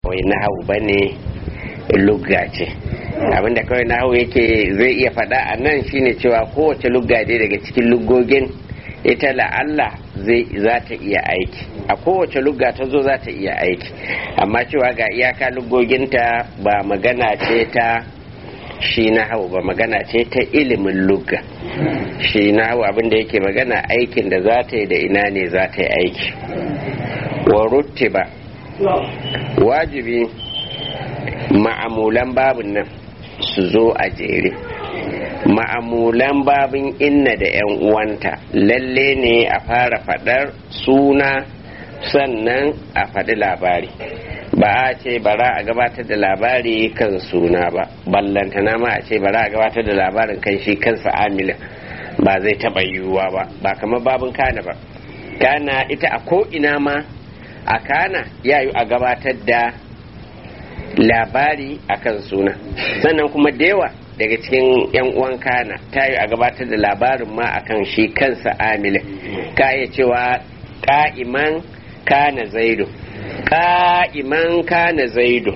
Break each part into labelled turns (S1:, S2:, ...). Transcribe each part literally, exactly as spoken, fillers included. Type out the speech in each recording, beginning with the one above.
S1: wai nahawu bane lugga ce. Abinda kawai nahawu yake zai iya faɗa a nan shine cewa kowace lugga dai daga cikin luggogin ita la'alla zai za ta iya aiki, a kowace lugga ta zo za ta iya aiki, amma cewa ga iyaka luggoginta ba magana ce ta shi nahawu ba, magana ce ta ilimin lugga. Shi nahawu abinda yake magana aikin da za ta yi da ina ne za ta yi aiki. Wa ruttiba wajibi ma'amulan babin nan su zo a jere. Ma'amulan babin inna da 'yan uwanta lalle ne a fara faɗar suna sannan a faɗi labari, ba a ce bara a gabatar da labari kan suna ba, ballantana ma a ce bara a gabatar da labarin kan shi kansa amilin, ba zai taɓa yiwuwa ba, ba kamar babin kana ba. Kana ita a ko'ina ma a kana yayu a gabatar da labari akan suna, sannan kuma da yawa daga cikin yan uwan kana ta yi a gabatar da labarin ma akan shi kansa amilin. Ka iya cewa ka'iman kana zaido, ka'iman kana zaido,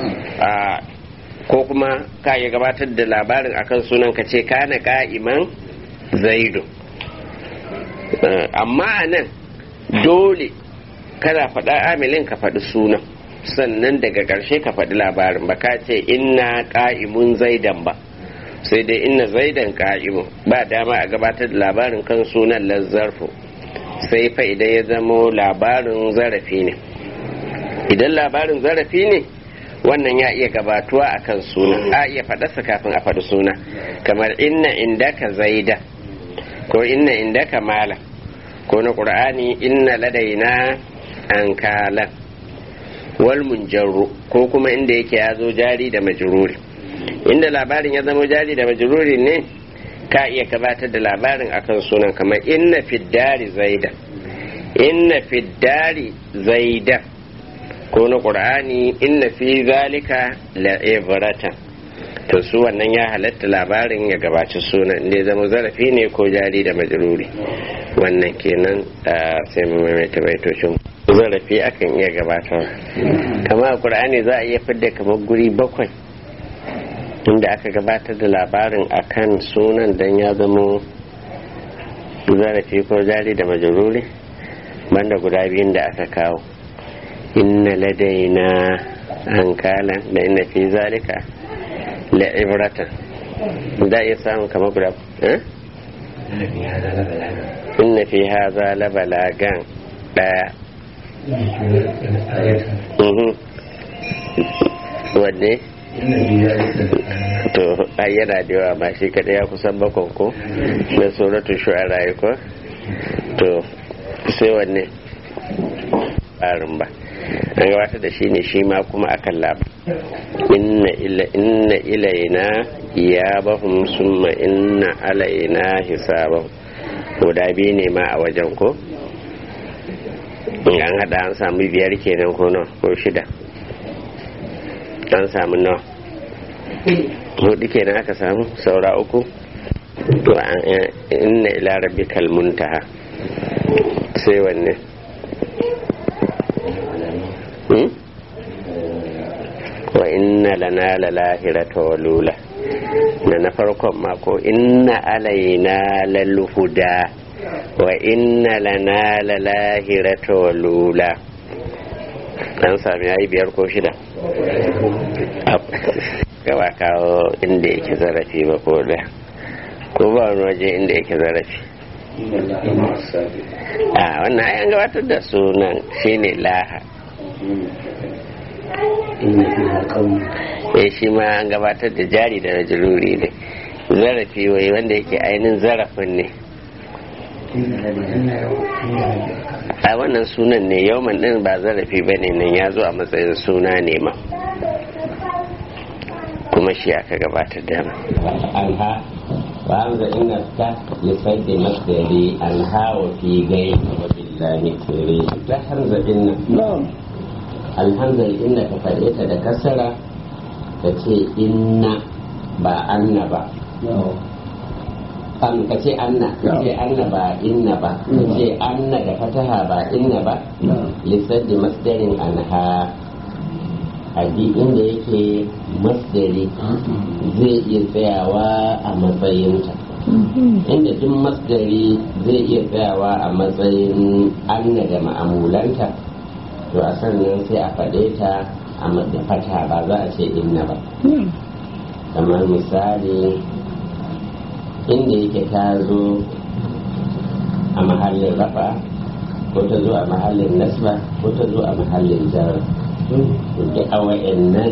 S1: ko kuma ka iya gabatar da labarin akan sunan ka ce kana ka'iman zaido. Amma a nan dole kana faɗa amilin ka faɗi sunan, sannan daga ƙarshe ka faɗi labarin, ba ka ce inna ka'imun zaidan ba, sai dai inna zaidan ka'imun. Ba dama a gabatar da labarin kan sunan lazzarfu sai fa idan ya zamo labarin zarafi ne. Idan labarin zarafi ne wannan ya iya gabatuwa akan suna, a iya faɗarsa kafin a faɗi suna, kamar inna indaka zaida ko inna indaka mala, ko na ƙur'ani inna ladaina an kalan wal munjarru, ko kuma inda yake ya zo jari da majruri. Inda labarin ya zama jari da majruri ne ka iya gabatar da labarin akan sunan, kamar inna fiddari zaida, inna fiddari zaida, ko na qur'ani inna fi zalika la'ibratan. To su wannan ya halatta labarin ya gabaci sunan inda ya zama zarafi ne ko jari da majruri. Wannan kenan sai mu maimaita baitocin zarafi akan iya gabatar. Kama a qur'ani za a iya fidda kamar guri bakwai inda aka gabatar da labarin akan sunan dan ya zama zarafi ko jari da majruri, banda guda biyun da aka kawo, inna ladaina ankalan da inna fi zalika la'ibratan. Da iya samun kamar guda eh inna fi hadha la balagan daya. Wanne to ai yana da yawa ba shi kada ya kusan bakon ko na suratul shu'ara ko to sai wanne barin ba an gabatar da shi ne shi ma kuma akan lab inna ila inna ilaina iyabahum summa inna alaina hisabahum. Guda biyu ne ma a wajen ko an hada an samu biyar kenan ko no ko shida an samu nawa hudu kenan aka samu, saura uku. To inna ila rabbikal muntaha sai wanne wa inna lana lalahirata wa lula na na farkon mako inna alaina lalhuda wa inna lana lalahirata wa lula. an sami yayi biyar ko shida gaba kawo inda yake zarafi ba ko da ko ba wani waje inda yake zarafi. a wannan ayan gabatar da sunan shine laha. eh shi ma an gabatar da jari da rajuluri ne, zarafi wai wanda yake ainihin zarafin ne. a wannan sunan ne yawman din ba zarafi ba ne, nan ya zo a matsayin suna ne ma kuma shi aka gabatar da alha wa an za ina ta lisai da masdari alha wa fi gai wa billahi kire ta hanza inna alhanzar inna ka faɗe ta da kasara ka ce inna ba anna ba kan ka ce anna ka ce anna ba inna ba ka ce anna da fataha ba inna ba lisar da masdarin anha a duk inda yake masdari zai iya tsayawa a matsayinta inda duk masdari zai iya tsayawa a matsayin anna da ma'amulanta to a sannan sai a faɗe ta a fata ba za a ce inna ba kamar misali inda yake ta zo a mahallin rafa ko ta zo a mahallin nasba ko ta zo a mahallin jar da a wa'annan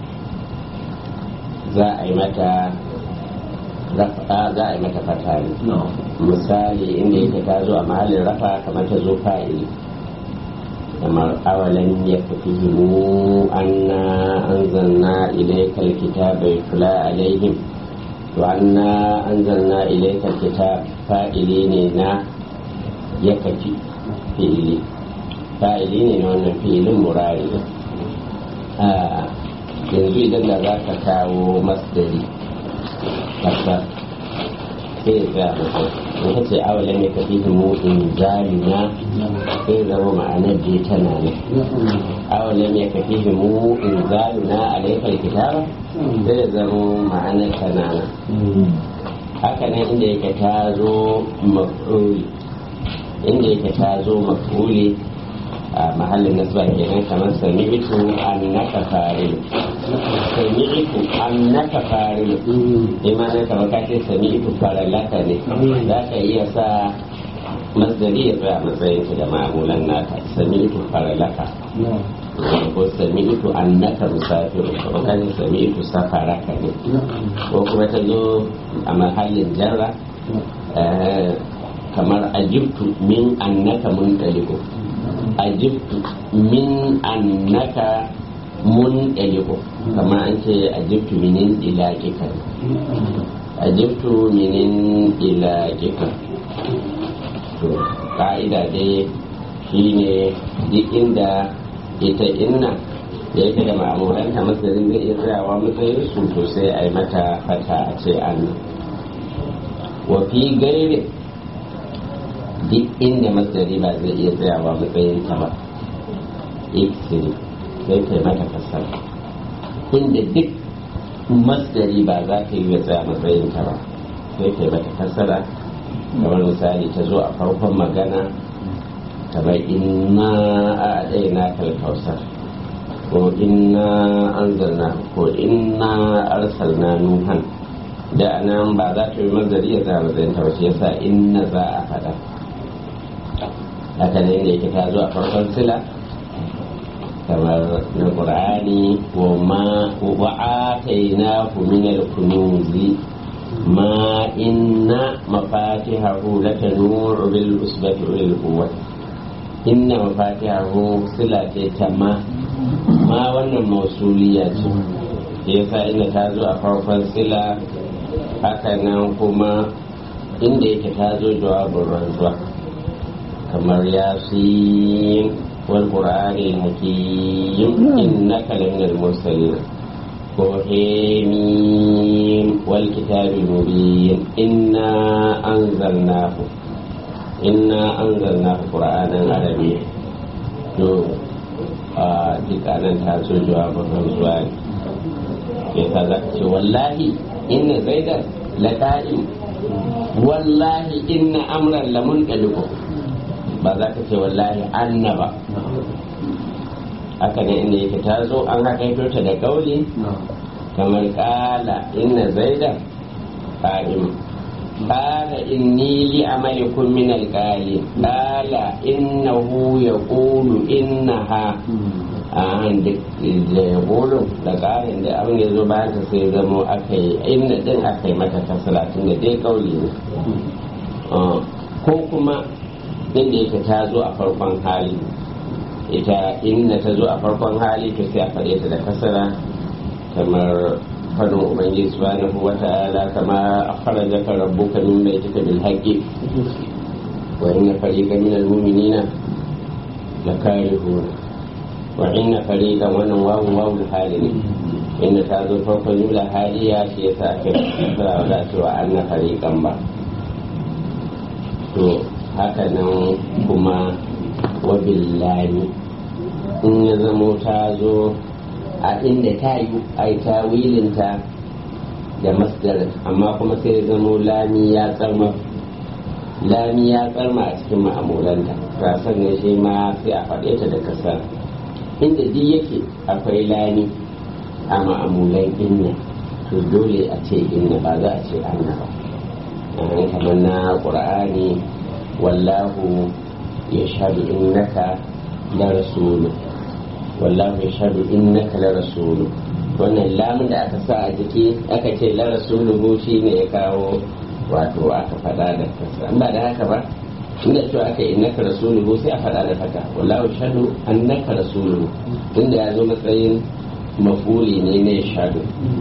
S1: za a yi mata rafa za a yi mata fata ne misali inda yake ta zo a mahallin rafa kamar ta zo fa'ili kamar awalan ya fi himu anna anzalna ilaikal kitaba yutla alaihim to anna anzalna ilaikal kitab fa'ili ne na ya kafi fi'ili fa'ili ne na wannan fi'ilin murari yanzu idan da za ka kawo masdari kasa sai ya tsaya mutum in ka ce awalan ya kafi himu in zalina sai zama ma'anar je tana ne awalan ya kafi himu in zalina alaikal kitaba zai zama ma'anar tana ne haka nan inda yake ta zo maf'uli inda yake ta zo maf'uli a mahallin nasba kenan kamar sami'tu annaka fa'il sami'tu annaka fa'il imana kamar ka ce sami'tu faralaka ne za ka iya sa masdari ya tsaya matsayin da ma'amulan naka sami'tu faralaka ko sami'tu annaka musafir ko ka ce sami'tu safaraka ne ko kuma ta zo a mahallin jarra kamar ajibtu min annaka muntaliqu ajibtu min annaka muntaliqu kamar an ce ajibtu minin ilaqika ajibtu minin ilaqika to ka'ida dai shine duk inda ita inna da yake da ma'amuranta matsayin zai iya tsayawa matsayin su to sai a yi mata fata a ce an wa fi gairi duk inda masdari ba zai iya tsayawa matsayin ta ba iksiri sai kai mata kasar inda duk masdari ba za ka yi ya tsaya matsayin ta ba sai kai mata kasara kamar misali ta zo a farkon magana kamar inna a ɗaya na kalkausar ko inna anzalna ko inna arsalna nuhan da nan ba za ta yi masdari ya tsaya matsayin ta ba shi yasa inna za a faɗa haka ne da yake ta zo a farkon sila kamar na ƙur'ani wa ma wa atainahu min al-kunuzi ma inna mafatihahu latanu bil usbati ulil quwwa inna mafatihahu sila ce ta ma ma wannan mausuliya ce yasa inda ta zo a farkon sila haka nan kuma inda yake ta zo jawabin rantsuwa kamar yasin wal qur'anil hakim innaka laminal mursalin ko hamim wal kitabil mubin inna anzalnahu inna anzalnahu qur'anan arabiyyan to a dukkanin ta so jawabin rantsuwa ya ta za ce wallahi inna zaidan laqa'im wallahi inna amran lamunqaliqu ba za ka ce wallahi annaba haka ne inda yake ta zo an haka ta da kauli kamar kala inna zaidan qa'im qala inni li amalikum min alqali qala innahu yaqulu innaha an da yaqulu da qarin da abin da zo bayan sai zamo akai inna din akai mata kasalatin da dai kauli ne ko kuma inda yake ta zo a farkon hali ita inda ta zo a farkon hali to sai a faɗe ta da kasara kamar fadin ubangiji subhanahu wa ta'ala kama akhrajaka rabbuka min baytika bil haqqi wa inna fariqan min al mu'minina lakarihun wa inna fariqan wannan wawu wawu hali ne inda ta zo farkon jumla haliya shi yasa aka fara da cewa anna fariqan ba to haka nan kuma wabillahi in ya zamo ta zo a inda ta yi ai tawilinta da masdarin amma kuma sai zamo lami ya tsarma lami ya tsarma a cikin ma'amulanta ta sannan shi ma sai a faɗe ta da kasar inda duk yake akwai lami a ma'amulan inna to dole a ce inna ba za a ce anna ba kamar na ƙur'ani wallahu ya shaɗu innaka la rasulu wallahu ya shaɗu innaka la rasulu wannan lamun da aka sa a jiki aka ce la rasuluhu shine ya kawo wato aka faɗa da kasa ba da haka ba inda cewa aka yi innaka rasuluhu sai a faɗa da haka wallahu ya shaɗu annaka rasuluhu tunda ya zo matsayin mafuli ne ne ya shaɗu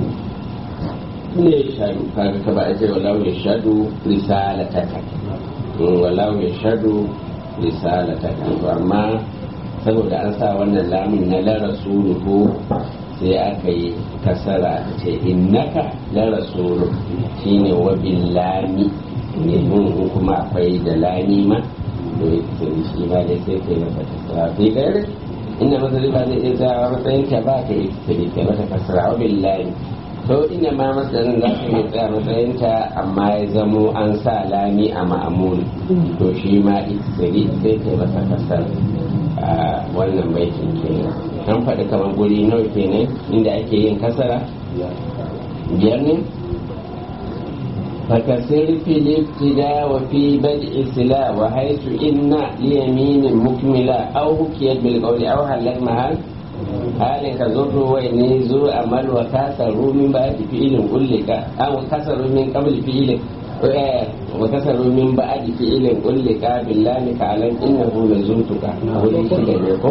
S1: ne ya shaɗu kaga ka ba a ce wallahu ya shaɗu risalataka wallahu ya shaɗu risalataka to amma saboda an sa wannan lamun na la rasuluhu sai aka yi kasara ta ce innaka la rasulu shine wa billami ne mun kuma akwai da lami ma to sai shi ma dai sai kai masa kasara sai gare inna masali ba zai iya tsawa matsayin ka ba ka yi sai kai masa kasara wa billami to ina ma masalin za ka yi tsaya matsayin ta amma ya zamo an sa lami a ma'amul to shi ma sai sai kai masa kasara a wannan baitin kenan an faɗi kamar guri nawa kenan inda ake yin kasara biyar ne fakasir filibtida wa fi bad'i sila wa haisu inna liyaminin mukmila aw hukiyat bil qawli aw halat mahal halin ka zo to wai ne zo amal wa kasaru min ba'di fi'ilin ullika aw kasaru min qabl fi'ilin wa kasaru min ba'di fi'ilin ullika billahi ka'alam innahu lazuntuka wani shi da ne ko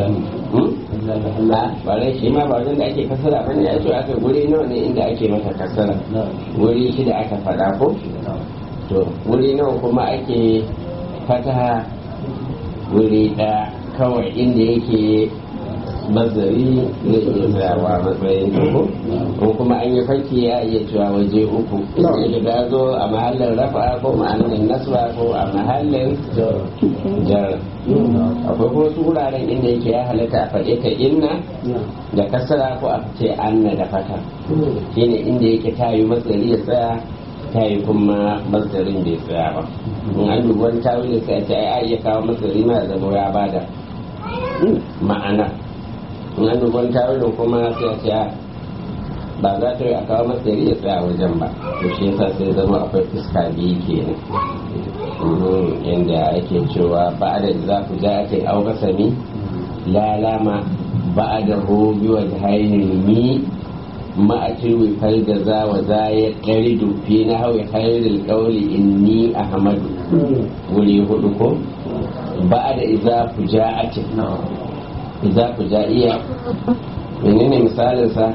S1: Allah bare shi ma ba wajen da ake kasara bane ya ce aka guri nawa ne inda ake masa kasara guri shi da aka fada ko to guri nawa kuma ake fataha guri da kawai inda yake mazari zai iya tsayawa matsayin ko ko kuma an yi farki ya iya cewa waje uku ya shiga zo a mahallin rafa ko mahallin nasba ko a mahallin jar akwai kuma su wuraren inda yake ya halatta a faɗe ta inna da kasara ko a ce anna da fata shine inda yake tayi mazari ya tsaya tayi kuma mazarin bai tsaya ba in an dubi wani tawilin sai a ce ai iya kawo mazari ma da zama ya bada ma'ana in an duban tawilin kuma sai a ce ba za ta yi a kawo masa ya tsaya wajen ba to shi yasa sai zama akwai fuska biyu kenan yanda ake cewa ba da za ku ja ake auka sami lalama ba da hobi wa hainin mi ma'akin wifar da za wa za ya ɗari dufi na hau hairil ƙauli inni ahmadu wuri hudu ko ba da iza ku ja ake iza ku ja iya menene misalinsa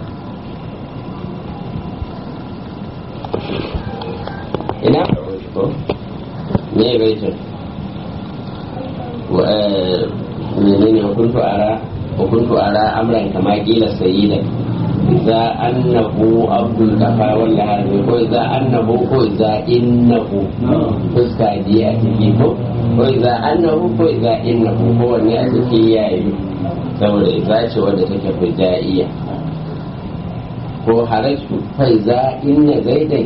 S1: ina ko me baitin menene hukuntu ara hukuntu ara amran kama kila sayyida idza annahu abdul kafa walla harbi ko idza annahu ko idza innahu fuska di a ciki ko ko idza annahu ko idza innahu ko wanne a ciki yayi saboda idza ce wanda take fujaiya ko haraju fa idza inna zaidan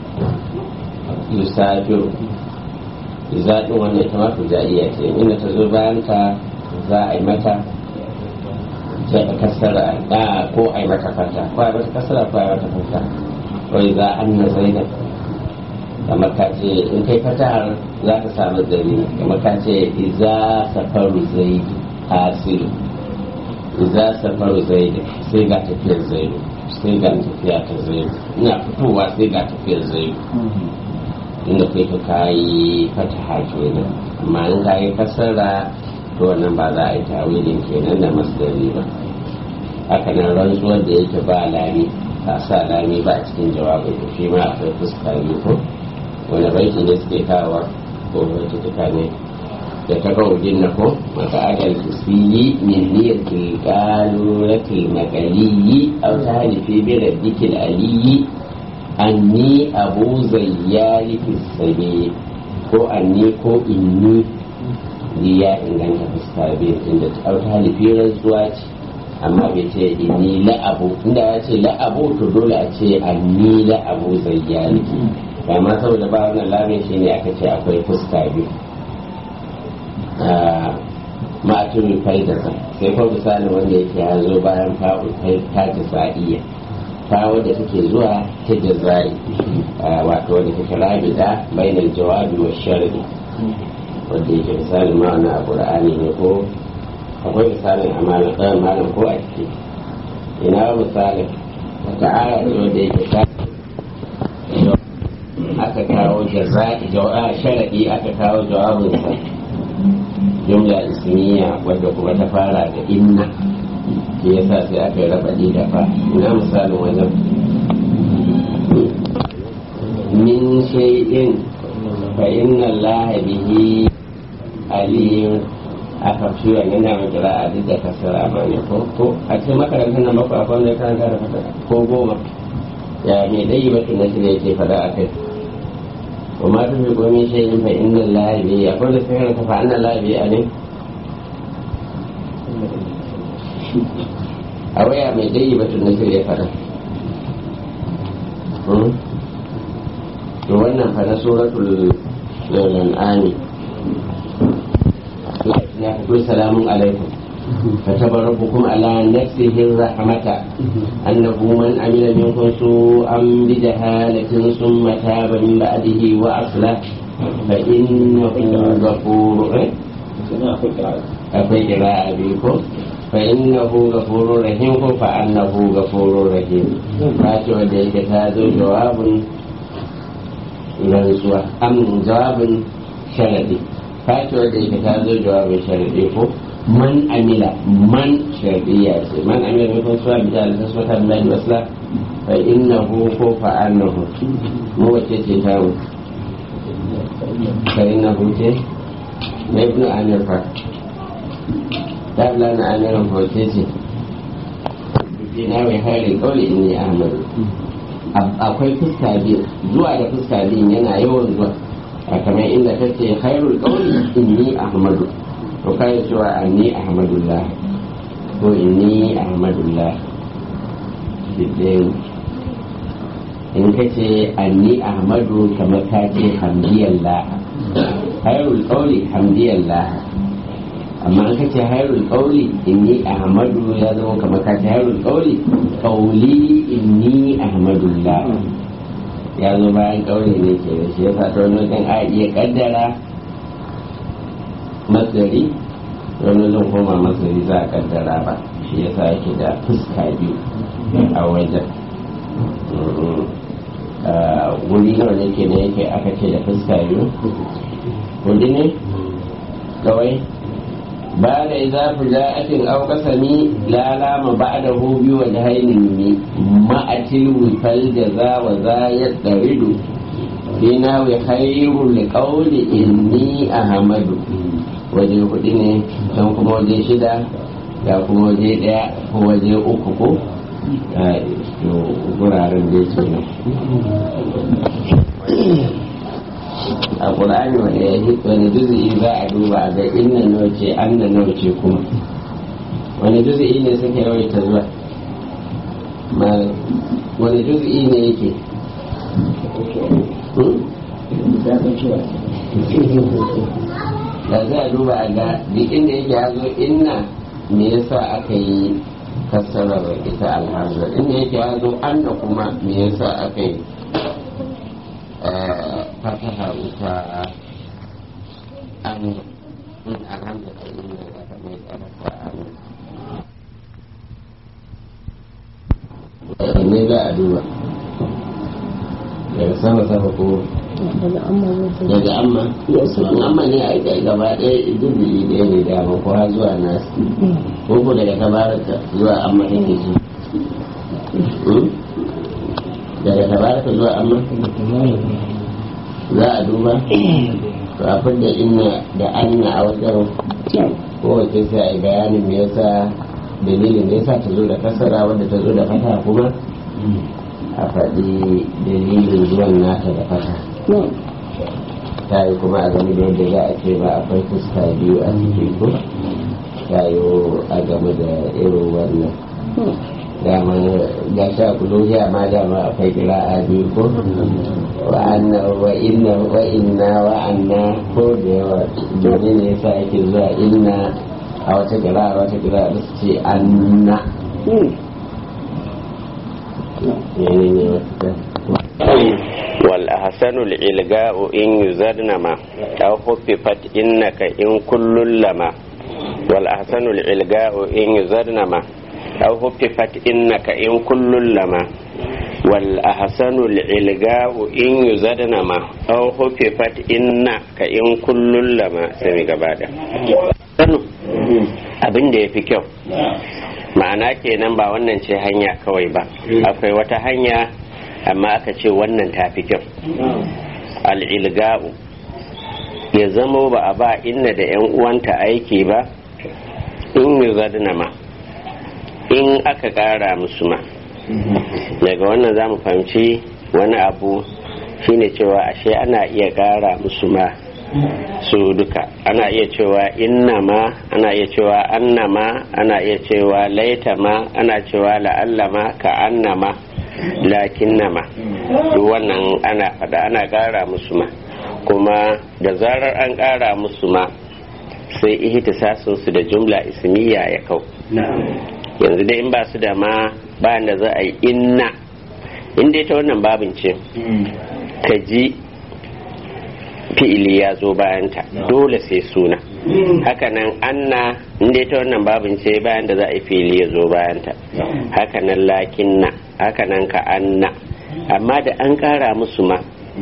S1: yusafiru idza din wannan ita ma fujaiya ce inda ta zo bayan ta za a yi mata sai a kasara da ko a yi mata fata ko a yi mata kasara ko a yi mata fata wai za an na zaina kamar ka ce in kai fatahar za ka samu zari kamar ka ce iza safaru zai hasiru iza safaru zai sai ga tafiyar zai sai ga tafiya ta zai ina fitowa sai ga tafiyar zai inda kai ka kayi fataha kenan amma in kayi kasara to wannan ba za a yi tawilin kenan da masdari ba haka nan rantsuwar da yake ba lami ba sa lami ba a cikin jawabin da shi ma akwai fuska ne ko wani baiti ne suke kawo ko baiti tuka ne da ta kawo na ko maka adal kusiyi min niyyar tilkalu na tilmakaliyi au ta halifi bi rabbikil aliyi anni abu zayyari fisabe ko anni ko inni ya inganta fuska biyu inda ta auta halifi rantsuwa ce amma bai ce inni la'abu inda ya ce la'abu to dole a ce anni la'abu zayyani amma saboda ba wannan lamin shi ne aka ce akwai fuska biyu ma'atun faidasa sai kuma misalin wanda yake ya zo bayan ta jaza'iyya ta wadda take zuwa ta jaza'i wato wadda take rabida bainal jawabi wa sharri wadda yake misalin ma'ana a qur'ani ne ko akwai misalin a malam ko a ciki ina misalin wata aya ce wadda yake ta aka kawo jaza'i sharadi aka kawo jawabinsa jumla ismiya wadda kuma ta fara da inna ke yasa sai aka yi rabaɗi da fa ina misalin wajen min shay'in fa inna allaha bihi alim aka fi wannan da mai kira a duk da kasara ma ne ko ko a ce makarantar nan bakwai akwai wanda ya karanta da fata ko goma ya mai dai ba tun shi da yake fada a kai وما تنفقوا من شيء فإن الله به يقول السحر فإن الله به أليم أو يا من جيبة النسل يفعل wannan fa na suratul an'am ya ku salamun alaikum كتب ربكم على نفسه الرحمة أنه من عمل منكم سوءا بجهالة ثم تاب من بعده وأصلح فإنه غفور أفي قراءة بكم فإنه غفور رحيم فأنه غفور رحيم فاتوا وديك هذا جواب رنسوة أم جواب شردي فاتوا وديك هذا جواب شردي من عمل من شرطية من عمل منكم سوءا بجهالة ثم تاب من بعده وأصلح فإنه فأنه مو وجهتي تاو فإنه تي ما ابن عامر فا تاب لنا عامر فوتيتي بناوي خير القول إني أعمل akwai fuska biyu zuwa da fuska biyu yana yawan zuwa kamar inda kace khairul qawli inni ahmadu to kai cewa anni ahmadullah ko inni ahmadullah bidin in kace anni ahmadu kamar ka ce hamdiyallah khairul qawli hamdiyallah amma in kace khairul qawli inni ahmadu ya zama kamar ka ce khairul qawli qawli inni ahmadullah ya zo bayan qawli ne ke da shi yasa to wannan a iya kaddara masari wani zan koma masari za a kaddara ba shi yasa yake da fuska biyu a wajen wuri nawa ne ke ne yake aka ce da fuska biyu wuri ne kawai ba da iza fi ja'atin aw qasami la lama ba'dahu bi wajhayn ma'atil wifal jaza wa za yadridu bina wa khairul qawli inni ahmadu waje hudu ne can kuma waje shida ga kuma waje daya ko waje uku ko guraren da yake nan a ƙur'ani wani ya yi wani juzi'i za a duba ga inna nauce an da nauce kuma wani juzi'i ne suka yawaita zuwa wani juzi'i ne yake da za a duba a ga duk inda yake ya zo inna me yasa aka yi kassarar ita alhazar inda yake ya zo an da kuma me yasa aka yi fataha ita an alhamdulillah inda ya aka mai tsarasa an ne za a duba daga sama sama ko daga amma amma ne a ita gaba ɗaya dubbili ɗaya ne da amma ko har zuwa nasu ko ko daga tabaraka zuwa amma take ji daga tabaraka zuwa amma za a duba to a fidda inna da anna a wajen kowace sai a yi bayanin me yasa dalilin da yasa ta zo da kasara wadda ta zo da fata kuma a faɗi dalilin zuwan nata da fata ta yi kuma a gani da yadda za a ce ba akwai fuska biyu a ciki ko tayo a game da irin wannan dama ga sha kuluhiya ma dama akwai kira'a biyu ko wa anna wa inna wa inna wa anna ko da yawa domin ne yasa ake zuwa inna a wata kira'a wata kira'a da su ce anna والأحسن الإلغاء إن يزدن ما أو خففت إنك إن كل لما والأحسن الإلغاء إن يزدن ما أو خففت إنك إن كل لما والأحسن الإلغاء إن يزدن ما أو خففت إنك إن كل لما سمي gabada abin da ya fi kyau ma'ana kenan ba wannan ce hanya kawai ba akwai wata hanya amma aka ce wannan ta fi kyau al'ilga'u ya zamo ba a ba inna da yan uwanta aiki ba in yi zadina ma in aka kara musu ma daga wannan za mu fahimci wani abu shine cewa ashe ana iya kara musu ma su duka ana iya cewa inna ma ana iya cewa anna ma ana iya cewa laita ma ana cewa la'alla ma ka anna ma lakin nama duk wannan ana fada ana kara musu ma kuma da zarar an kara musu ma sai ihtisasin su da jumla ismiya ya kau yanzu dai in ba su da ma bayan da za a yi inna in dai ta wannan babin ce ka ji fi'ili ya zo bayanta dole sai suna hakanan anna in dai ta wannan babin ce bayan da za a yi fi'ili ya zo bayanta hakanan lakinna hakanan ka anna amma da an kara musu ma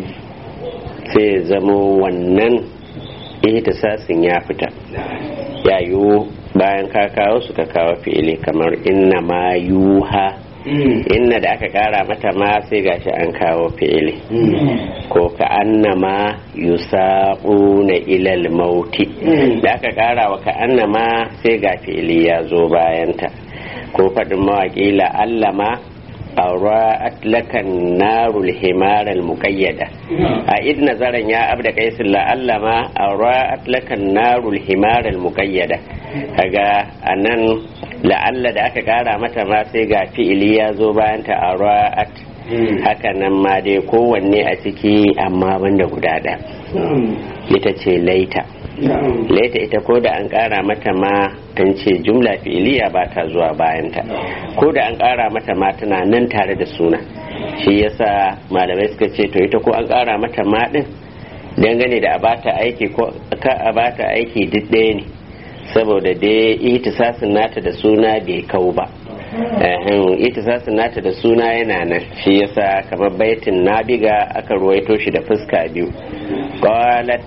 S1: sai zamo wannan ihtisasin ya fita ya yiwu bayan ka kawo su ka kawo fi'ili kamar inna ma yuha inna da aka kara mata ma sai gashi an kawo fi'ili ko ka annama yusaquna ilal mauti da aka kara wa ka annama sai ga fi'ili ya zo bayanta ko fadin mawaki la allama أرأت لك النار الحمار المقيدة أئذ نظرا يا عبد قيس لعلما أرأت لك النار الحمار المقيدة kaga anan la'alla da aka kara mata ma sai ga fi'ili ya zo bayan ta ara'at haka nan ma dai kowanne a ciki amma banda guda ɗaya ita ce laita laita ita ko da an kara mata ma tan ce jumla fi'iliya ba ta zuwa bayanta ko da an kara mata ma tana nan tare da suna shi yasa malamai suka ce to ita ko an kara mata ma din dangane da a bata aiki ko ka a bata aiki duk ɗaya ne saboda dai ihtisasin nata da suna bai kau ba ihtisasin nata da suna yana nan shi yasa kamar baitin nabiga aka ruwaito shi da fuska biyu qalat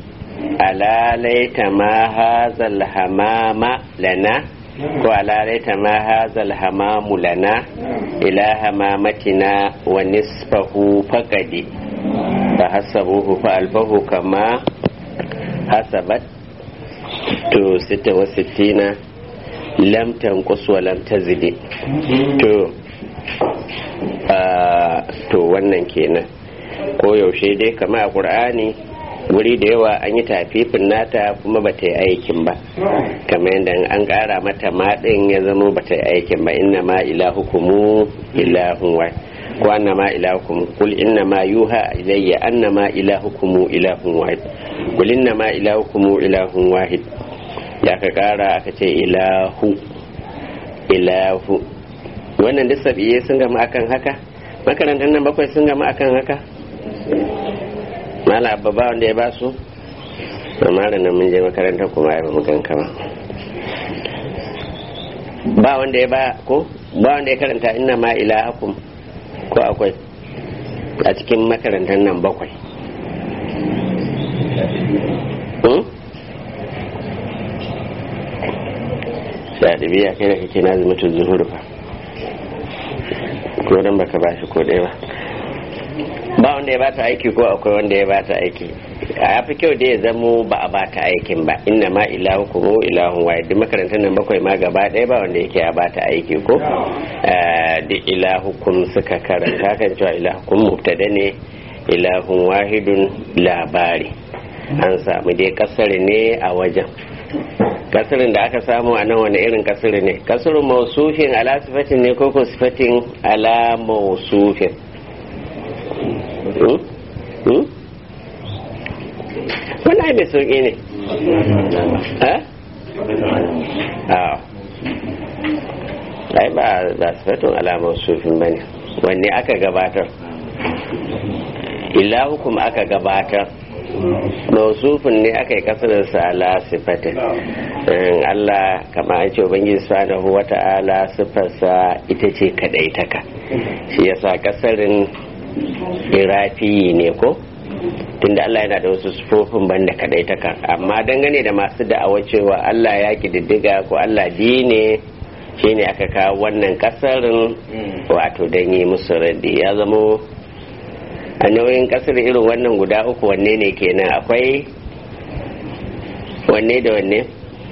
S1: ala laita ma hazal hamama lana ko ala laita ma hazal hamamu lana ila hamamatina wa nisfahu faqadi fa hasabuhu fa alfahu kama hasabat to sita wa sittina lam tanqus wa lam tazidi to to wannan kenan ko yaushe dai kama a qur'ani wuri da yawa an yi tafifin nata kuma ba ta yi aikin ba kamar yadda an ƙara mata maɗin ya zama ba ta yi aikin ba inna ma ilahukumu ilahun wahid ko anna ma ilahukum kul inna ma yuha ilayya anna ma ilahukumu ilahun wahid kul inna ma ilahukumu ilahun wahid da aka ƙara aka ce ilahu ilahu wannan duk sabiye sun gama akan haka makarantar nan bakwai sun gama akan haka mala abba ba wanda ya ba su amma da nan mun je makarantar kuma ya ba mu ganka ba ba wanda ya ba ko ba wanda ya karanta inna ma ilahakum ko akwai a cikin makarantar nan bakwai shaɗibi ya kai da kake na zama tun zuhuru fa ko dan baka ba shi ko ɗaya ba ba wanda ya bata aiki ko akwai wanda ya bata aiki a fi kyau da ya zamo ba a bata aikin ba inna ma ilahu kuma ilahun wahid duk makarantar nan bakwai ma gaba ɗaya ba wanda yake a bata aiki ko da ilahukum suka karanta kan cewa ilahukum mubtada ne ilahun wahidun labari an samu dai kasar ne a wajen kasirin da aka samu a nan wani irin kasiri ne kasirin mausufin ala sifatin ne ko ko sifatin ala mausufin wani ai mai sauƙi ne ai ba ba sifatin ala mausufin ba ne wanne aka gabatar ilahukum aka gabatar mausufin ne aka yi kasararsa ala sifatin Allah kama an ce ubangiji subhanahu wata'ala sifarsa ita ce kadaitaka shi yasa kasarin irafi ne ko tunda Allah yana da wasu sifofin banda kadaitaka amma dangane da masu da'awa cewa Allah ya kididdiga ko Allah ne shine aka kawo wannan kasarin wato dan yi musu raddi ya zamo a nauyin kasar irin wannan guda uku wanne ne kenan akwai wanne da wanne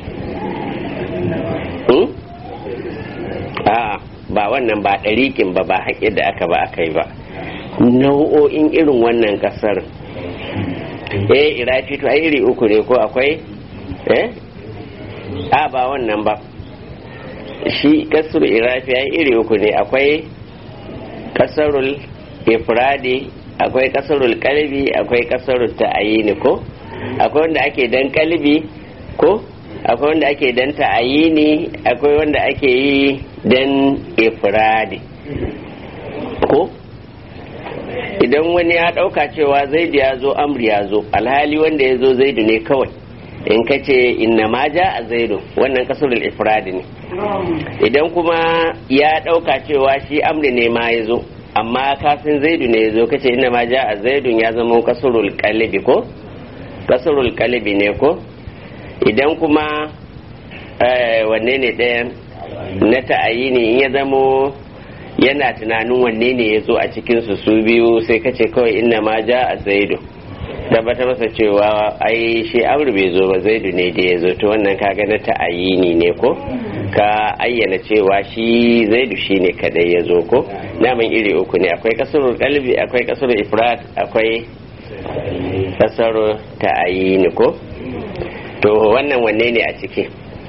S1: a ba wannan ba ɗarikin ba ba haƙi da aka ba aka yi ba nau'o'in irin wannan kasar eh irafi to ai iri uku ne ko akwai eh a ba wannan ba shi kasar irafi ai iri uku ne akwai kasarul ifradi akwai kasarul kalbi akwai kasarul ta'ayini ko akwai wanda ake dan kalbi ko akwai wanda ake dan ta'ayini akwai wanda ake yi dan ifradi ko idan wani ya dauka cewa zaidu ya zo amri ya zo alhali wanda ya zo zaidu ne kawai in ka ce inna ma ja a zaidu wannan kasarul ifradi ne idan kuma ya dauka cewa shi amri ne ma ya zo amma kafin zaidu ne ya zo kace ina ma ja a zaidun ya zama kasurul kalibi ko kasurul kalibi ne ko idan kuma wanne ne ɗayan na ta'ayini in ya zamo yana tunanin wanne ne ya zo a cikinsu su biyu sai kace kawai ina ma ja a zaidu tabbata masa cewa ai shi amru bai zo ba zaidu ne da ya zo to wannan kaga na ta'ayini ne ko ka ayyana cewa shi zaidu shi ne kadai ya zo ko naman iri uku ne akwai kasarul kalbi akwai kasarul ifrat akwai kasarul ta'ayini ko to wannan wanne ne a ciki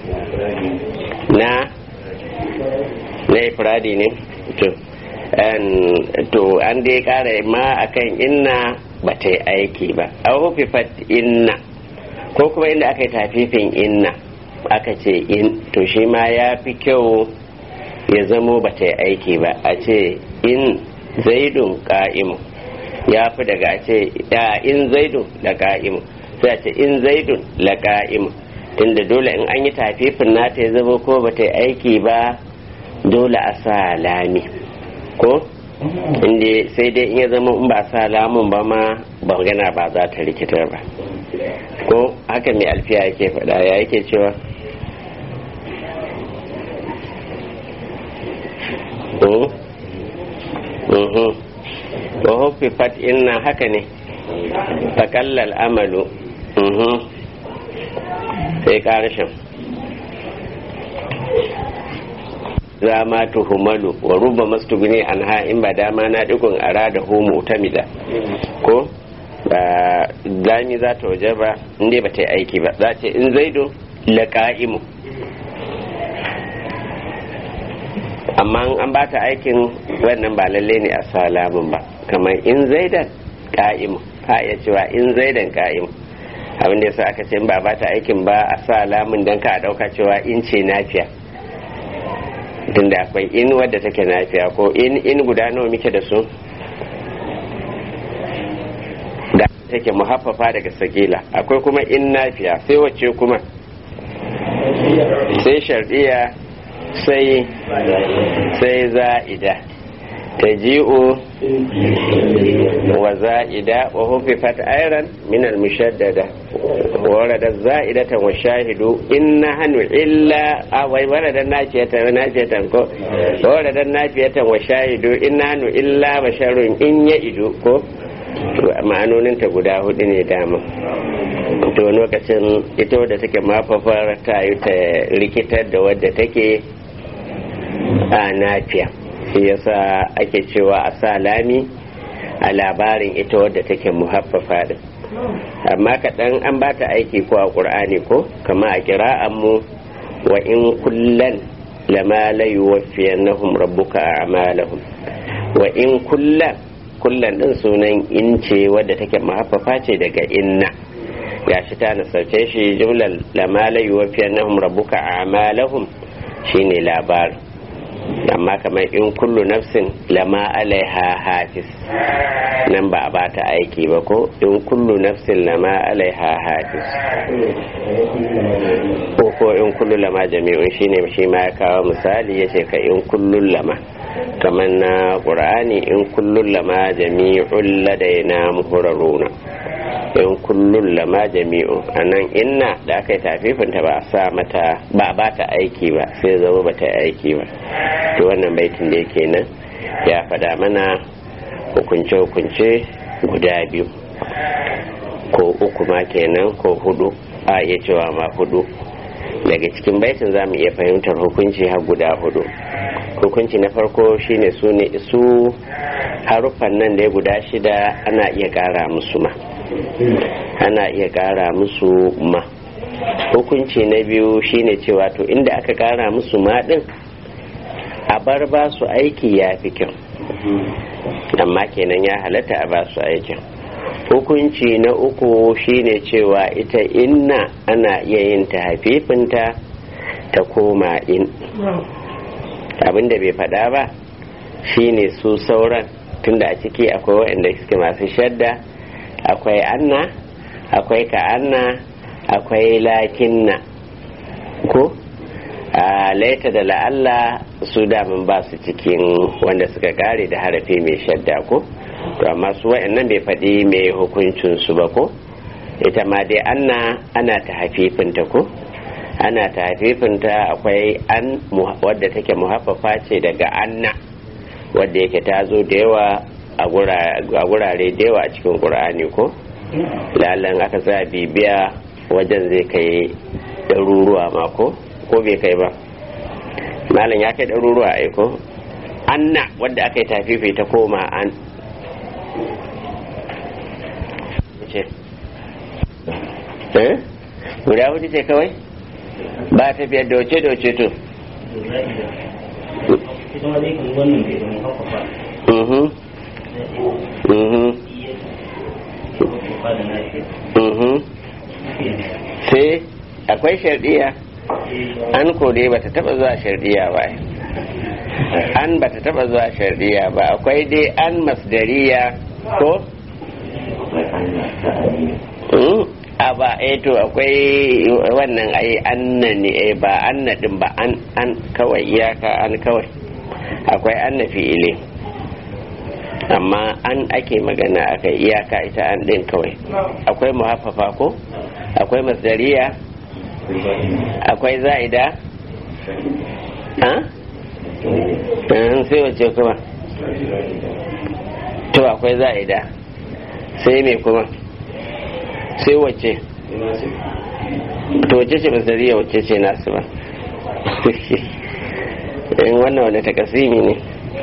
S1: na na ifradi ne to to an dai kara ma akan inna ba ta yi aiki ba a hufifat inna ko kuma inda aka yi tafifin inna aka ce in to shi ma ya fi kyau ya zamo ba ta yi aiki ba a ce in zaidun ka'imu ya fi daga a ce in zaidun da ka'imu sai a ce in zaidun la ka'imu tunda dole in an yi tafifin nata ya zama ko ba ta yi aiki ba dole a sa lami ko inda sai dai in ya zama in ba sa lamun ba ma magana ba za ta rikitar ba ko haka mai alfiya yake faɗa ya yake cewa wa huffifat inna haka ne takallal amalu sai karshen za ma tuhumalu wa ruba mastugni anha in ba dama na dukun arada hu mu'tamida ko ba zami za ta waje ba inda ba ta yi aiki ba za ce in zaidu la qa'imu amma an ba ta aikin wannan ba lalle ne a salamun ba kamar in zaidan qa'imu ha ya cewa in zaidan qa'imu abin da yasa aka ce in ba ba ta aikin ba a salamun dan ka dauka cewa in ce nafiya tunda akwai in wadda take nafiya ko in in guda nawa muke da su da take muhaffafa daga sagila akwai kuma in nafiya sai wacce kuma sai shardiya sai sai za'ida taji'u wa za'ida wa hufifat ayran min al-mushaddada wa warada za'idatan wa shahidu inna hanu illa awai warada najiyatan najiyatan ko warada najiyatan wa shahidu inna hanu illa basharun in ya'idu ko ma'anonin ta guda hudu ne dama to lokacin ita wadda take mafafar ta yi ta rikitar da wadda take a nafiya shi yasa ake cewa a sa lami a labarin ita wadda take muhaffafa din amma kaɗan an ba ta aiki ko a ƙur'ani ko kama a kira'an mu wa in kullan lama la yuwaffiyannahum rabbuka a'malahum wa in kullan kullan din sunan in ce wadda take mahaffafa ce daga inna gashi ta nasarce shi jumlar lama la yuwaffiyannahum rabbuka a'malahum shine labar amma kamar in kullu nafsin lama alaiha hafiz nan ba a bata aiki ba ko in kullu nafsin lama alaiha hafiz ko ko in kullu lama jami'un shine shi ma ya kawo misali yace ka in kullu lama kamar na qur'ani in kullu lama jami'un ladaina muhraruna in kullun lama jami'u anan inna da aka yi tafifinta ba a sa mata ba a bata aiki ba sai zama bata yi aiki ba to wannan baitin da yake nan ya faɗa mana hukunce-hukunce guda biyu ko uku ma kenan ko hudu a iya cewa ma hudu daga cikin baitin za mu iya fahimtar hukunci har guda hudu hukunci na farko shine su ne su haruffan nan da ya guda shida ana iya kara musu ma ana iya kara musu ma hukunci na biyu shine cewa to inda aka kara musu ma din a bar ba su aiki ya fi kyau amma kenan ya halatta a ba su aikin hukunci na uku shine cewa ita inna ana iya yin ta hafifinta ta koma in abinda bai faɗa ba shine su sauran tunda a ciki akwai waɗanda suke masu shadda akwai anna akwai ka'anna akwai lakinna ko a laita da la'alla su damin ba su cikin wanda suka kare da harafi mai shadda ko to amma su wa'annan bai faɗi mai hukuncin su ba ko ita ma dai anna ana ta hafifinta ko ana ta hafifinta akwai an wadda take muhaffafa ce daga anna wadda yake ta zo da yawa a gurare da yawa a cikin ƙur'ani ko lalan aka sa bibiya wajen zai kai ɗaruruwa ma ko ko bai kai ba malam ya kai ɗaruruwa ai ko anna wadda aka yi tafifi ta koma an ce eh guda hudu ce kawai ba ta biyar da wace da wace to mhm mhm mhm sai akwai shardiya an kode ba ta taba zuwa shardiya ba an ba ta taba zuwa shardiya ba akwai dai an masdariya ko a ba eh to akwai wannan ai anna ne eh ba anna din ba an an kawai iyaka an kawai akwai anna fi'ili amma an ake magana akai iyaka ita an din kawai akwai muhaffafa ko akwai masdariya akwai za'ida ha sai wace kuma to akwai za'ida sai me kuma sai wace to wace ce masdariya wace ce nasu ba in wannan wani takasimi ne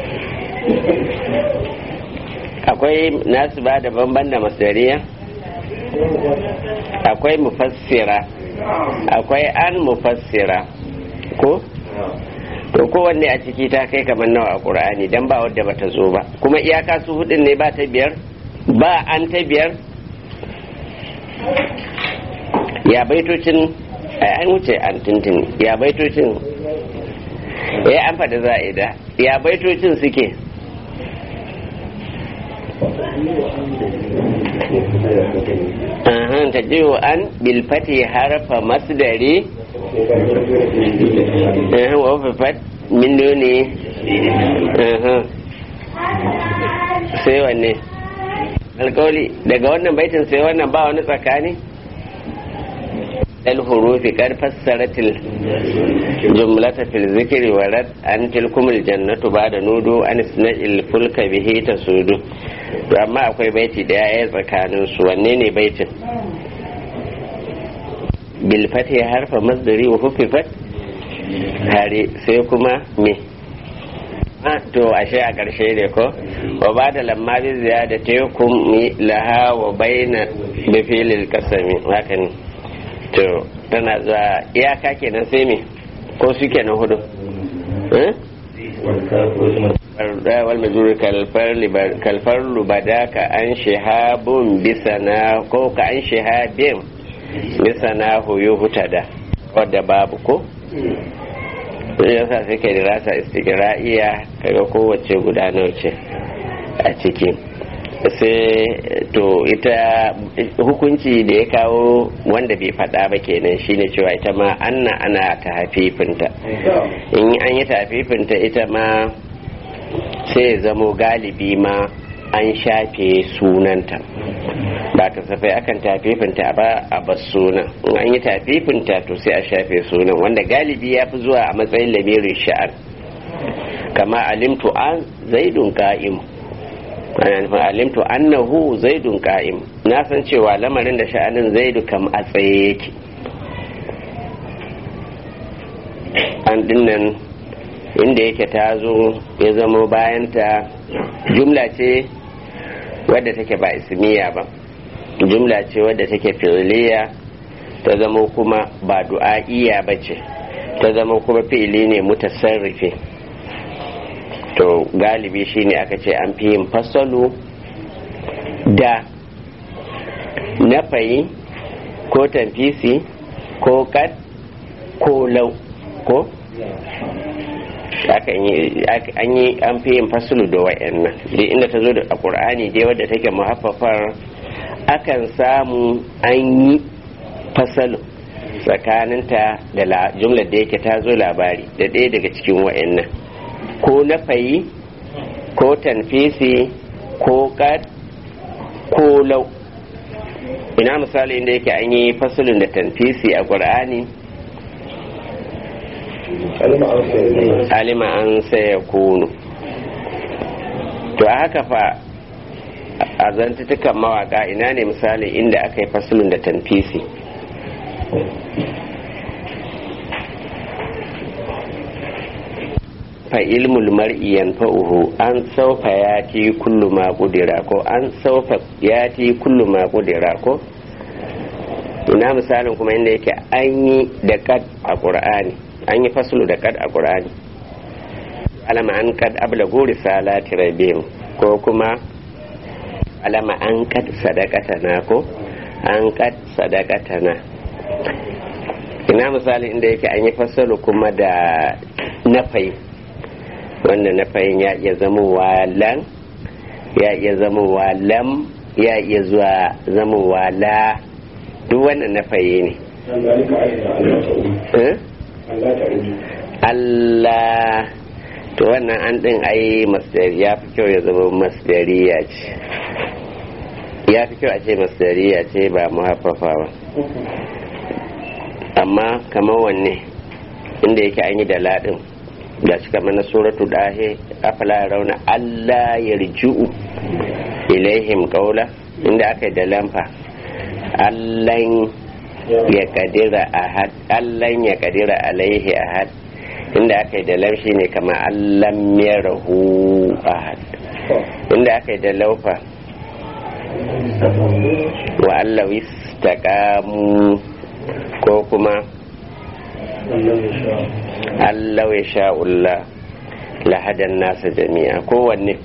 S1: akwai nasu ba da banban da masdariya akwai mufassira akwai an mufassira ko to kowanne a ciki ta kai kamar nawa a ƙur'ani dan ba wadda bata zo ba kuma iyaka su hudun ne ba ta biyar ba an ta biyar ya baitocin an wuce an tintin ya baitocin ya an faɗi za'ida ya baitocin suke ahan ta jiwo an bilfati harfa masdari ahan wafafat min ne ahan sai wanne alkawali daga wannan baitin sai wannan ba wani tsakani الحروف قد فسرت الجملة في الذكر ورد أن تلكم الجنة بعد نودو أن اسمع الفلك به تسود amma akwai baiti da ya tsakanin su wanne ne baitin bil fatih harfa masdari wa hufifat hare sai kuma me to ashe a ƙarshe ne ko wa ba da lamma bi ziyada tekum laha wa baina bi filil kasami haka ne to tana zuwa iyaka kenan sai me ko su kenan hudu eh wal majrur kalfar lubada ka an shihabun bisana ko ka an shihabin bisana huyu hutada wadda babu ko yasa sai kai rasa istigra'iya kaga kowace guda nawa ce a ciki sai to ita hukunci da ya kawo wanda bai fada ba kenan shine cewa ita ma anna ana ta hafifinta in an yi ta hafifinta ita ma sai zamo galibi ma an shafe sunanta ba kasafai akan tafifinta ba a bas sunan in an yi tafifinta to sai a shafe sunan wanda galibi ya fi zuwa a matsayin lamirin sha'ar kama alimtu an zaidun ka'im ana nufin alimtu annahu zaidun ka'im na san cewa lamarin da sha'anin zaidu kam a tsaye yake an dinnan inda yake ta zo ya zamo bayanta jumla ce wadda take ba ismiya ba jumla ce wadda take fi'liya ta zama kuma ba du'a'iyya ba ce ta zama kuma fi'li ne mutasarrifi to galibi shine aka ce an fi yin fasalu da nafayi ko tanfisi ko kad ko lau ko an yi an fi yin fasulu da wa'annan duk inda ta zo da qur'ani dai wadda take muhaffafar akan samu an yi fasalu tsakaninta da jumlar da yake ta zo labari da ɗaya daga cikin wa'annan ko nafayi ko tanfisi ko kad ko lau ina misali inda yake an yi fasulun da tanfisi a qur'ani alima an saya kunu to a haka fa a zantutukan mawaka ina ne misali inda aka yi fasulun da tanfisi fa ilmul mar'i yanfa'uhu an saufa yati kullu ma qudira ko an saufa yati kullu ma qudira ko ina misalin kuma inda yake an yi da kad a qur'ani an yi fasulu da kad a qur'ani alama an kad ablagu risalati rabbihim ko kuma alama an kad sadaqatana ko an kad sadaqatana ina misali inda yake an yi fasalu kuma da nafai wanda nafayin ya iya zama walan ya iya zama walam ya iya zuwa zama wala duk wannan nafayi ne Allah to wannan an din ai masdar ya fi kyau ya zama masdariya ce ya fi kyau a ce masdariya ce ba muhaffafa ba amma kamar wanne inda yake an yi da ladin da shi kamar na suratu dahe afala rauna Allah yarju'u ilaihim qawla inda aka yi da lamfa allan ya kadira ahad allan ya kadira alaihi ahad inda aka yi da lamshi ne kama allan yarahu ahad inda aka yi da laufa wa Allah istaqamu ko kuma Allah ya sha'ullah lahadan nasa jami'a kowanne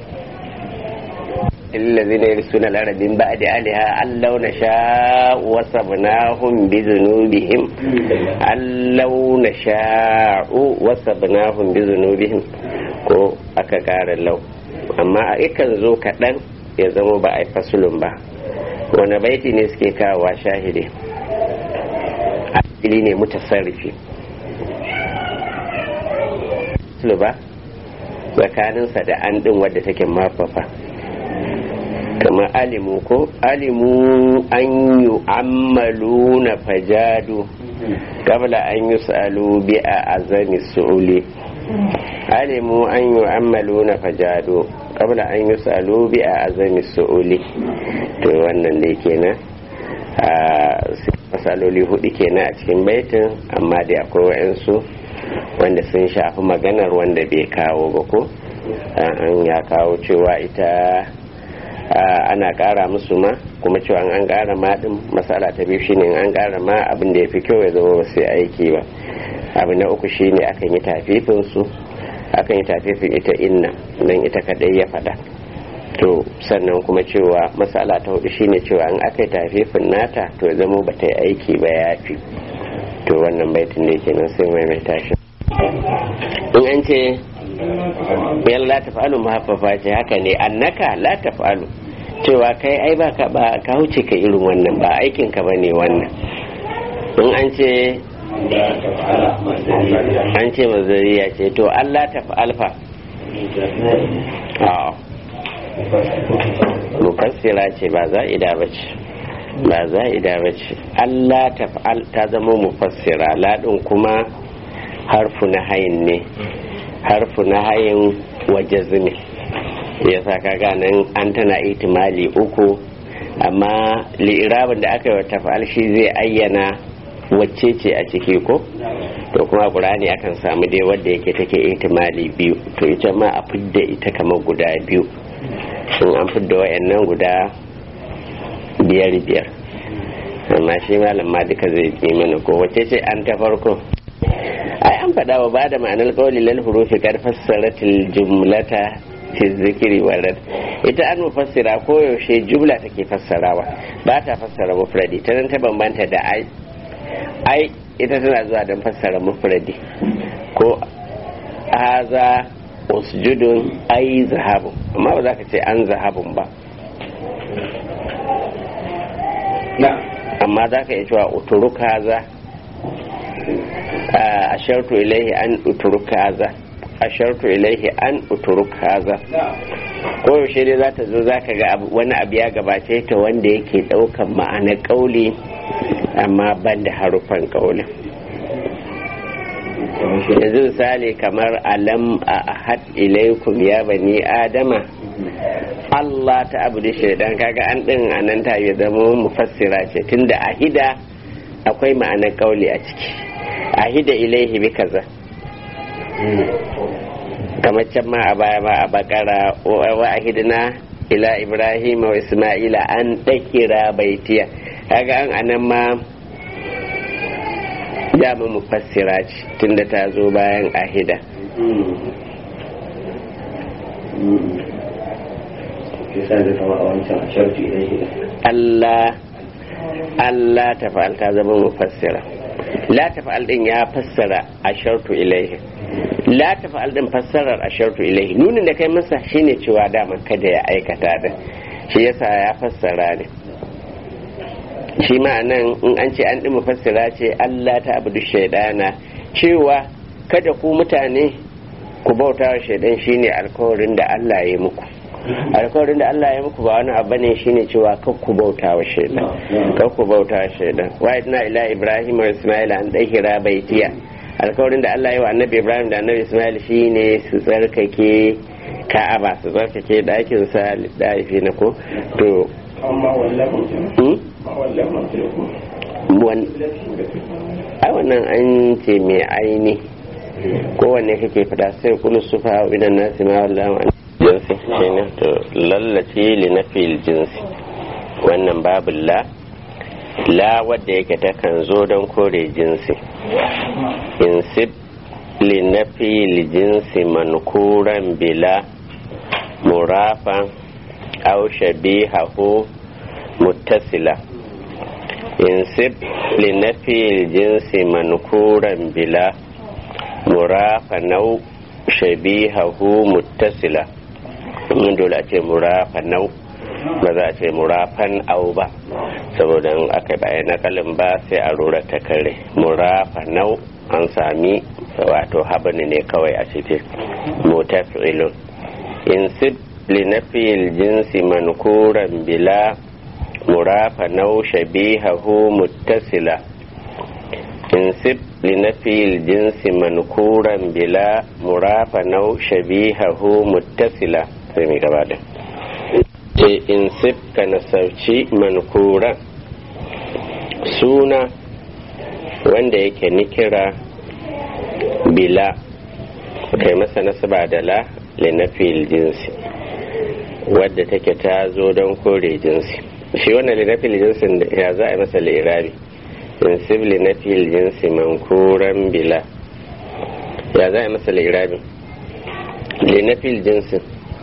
S1: illazina yarsuna al-arabin ba'da aliha allau nasha wa sabnahum bi dhunubihim allau nasha'u wa sabnahum bi dhunubihim ko aka kara lau amma ikan zo kadan ya zama ba ai fasulun ba wani baiti ne suke kawo shahidi ili ne mutasarrifi ba tsakaninsa da an din wadda take mafafa kamar alimu ko alimu an yi ammalu na fajadu kabla an yi sa'alu bi a azami su'uli alimu an yi ammalu na fajadu kabla an yi sa'alu bi a azami su'uli to wannan dai kenan a masaloli hudu kenan a cikin baitin amma dai akwai wa'ansu wanda sun shafi maganar wanda bai kawo ba ko an ya kawo cewa ita ana kara musu ma kuma cewa an kara ma din masala ta biyu shine an kara ma abin da ya fi kyau ya zama ba sai aiki ba. Abu na uku shine akan yi tafifin su akan yi tafifin ita inna don ita kadai ya fada. To sannan kuma cewa masala ta hudu shine cewa an aka yi tafifin nata to ya zama ba ta yi aiki ba ya fi. To wannan baitin da kenan sai mai mai tashi in an ce yan la taf'alu muhaffafa ce haka ne annaka la taf'alu cewa kai ai ba ka ba ka huce ka irin wannan ba aikin ka bane wannan. in an ce an ce mazariya ce to Allah taf'al fa a mufassira ce ba za'ida bace ba za'ida bace Allah taf'al ta zama mufassira ladin kuma harfu na hayin ne harfu na hayin wajazi ne ya sa kaga nan an tana itimali uku amma li'irabin da aka yi wa tafa'al shi zai ayyana wacce ce a ciki ko to kuma qur'ani akan samu dai wanda yake take itimali biyu to ita ma a fidda ita kamar guda biyu in an fidda wayannan guda biyar biyar amma shi malam ma duka zai yi mana ko wacce ce an ta farko ai an faɗa wa bada ma'anar qawli lal hurufi kar fassaratil jumlata fi zikri walad ita an mufassira ko yaushe jumla take fassarawa ba ta fassara mufradi ta nan ta bambanta da ai ai ita tana zuwa don fassara mufradi ko haza usjudun ai zahabun amma ba za ka ce an zahabun ba amma za ka iya cewa uturuk haza ashartu ilaihi an uturuk haza ashartu ilaihi an uturuk haza ko yaushe dai za ta zo za ka ga wani abu ya gabace ta wanda yake daukan ma'anar kauli amma ban da harufan kaulin yanzu misali kamar alam a ahad ilaikum ya bani adama Allah ta abu da shaidan kaga an din anan ta yi zama mufassira ce tunda ahida akwai ma'anar kauli a ciki ahida ilaihi bi kaza kamar can ma a baya ma a bakara wa ahidna ila ibrahim wa isma'ila an dakira baitiya kaga an anan ma dama mufassira ce tunda ta zo bayan ahida Allah Allah ta fa'al ta zama mufassira la ta fa'al din ya fassara ashartu ilaihi la ta fa'al din fassarar ashartu ilaihi nunin da kai masa shine cewa dama kada ya aikata din shi yasa ya fassara ne shi ma nan in an ce an ɗin mufassira ce Allah ta abudu shaidana cewa kada ku mutane ku bauta wa shaidan shine alkawarin da Allah ya muku alkawarin da Allah ya muku ba wani abu ne shine cewa kar ku bauta wa shaidan kar ku bauta wa shaidan wa idna ila ibrahim wa isma'il an dahira baitiya alkawarin da Allah ya wa annabi ibrahim da annabi isma'il shine su tsarkake ka'aba su tsarkake dakin sa da'ifi na ko to ai wannan an ce mai aini kowanne kake fada sai kulu sufa idan nasi ma wallahu an jinsi shine to lallace li nafil jinsi wannan babu la la wadda yake ta kan zo don kore jinsi insib li nafil jinsi mankuran bila murafan aw shabihahu muttasila insib li nafi jinsi mankuran bila murafa nau shabihahu muttasila mun dole a ce murafa nau ba za a ce murafan au ba saboda in aka bayan nakalin ba sai a rura ta kare murafa nau an sami wato habani ne kawai a cikin mutafilun insib لنفي الجنس منكورا بلا مرافا أو شبيهه متصلا انسب لنفي الجنس منكورا بلا مرافا أو شبيهه متصلا سمي كبادا انسب كنسوشي منكورا سونا wanda yake nikira bila kai masa nasaba da la linafil jinsi wadda take ta zo don kore jinsi. Shi wannan linafil jinsin ya za a yi masa lirabi yansib linafil jinsi mankuran bila, ya za a yi masa lirabi linafil jinsin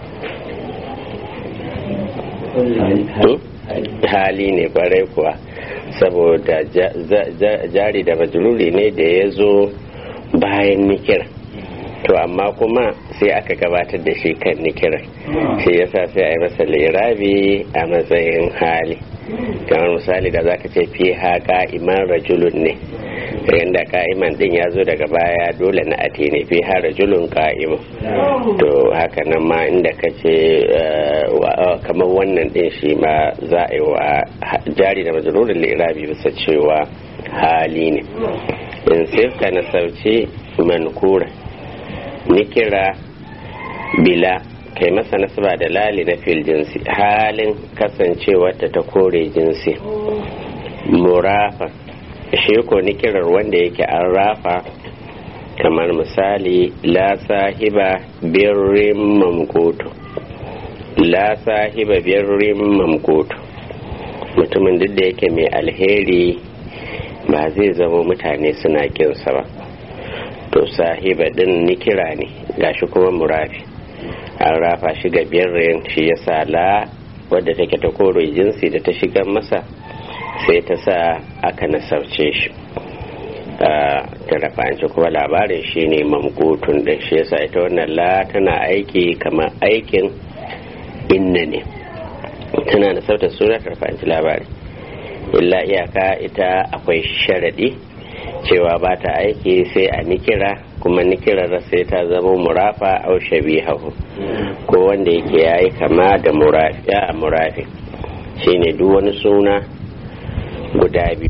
S1: hali ne kwarai kuwa, saboda jari da majruri ne da ya zo bayan nikira, to amma kuma sai aka gabatar da shi kan nikira, shi yasa sai a yi masa lirabi a matsayin hali. Kamar misali da zaka ce fi ha ka'iman rajulun ne, yadda ka'iman din ya zo daga baya dole na ati ne fi ha rajulun ka'imu, to haka nan ma inda ka ce kamar wannan din shi ma za a yi wa jari da majrurin lirabi bisa cewa hali ne. in sai ka na sauce mankura nikira bila kai masa nasaba da lali na fil jinsi halin kasancewar ta ta kore jinsi. Murafa shi ko nikirar wanda yake an rafa, kamar misali la sahiba birrin mamkoto, la sahiba birrin mamkoto, mutumin duk da yake mai alheri ba zai zama mutane suna kinsa ba, to sahiba din nikira ne gashi kuma murafi an rafa shi ga birrin, shi yasa la wadda take ta kore jinsi da ta shiga masa sai ta sa aka nasarce shi ta rafanci kuma labarin shi ne mamkutun din, shi yasa ita wannan la tana aiki kamar aikin inna ne, tana nasarta suna ta rafanci labari, illa iyaka ita akwai sharadi cewa ba ta aiki sai a nikira, kuma nikirar sai ta zama murafa au shabihahu, ko wanda yake yayi kama da murafi, shine duk wani suna guda biyu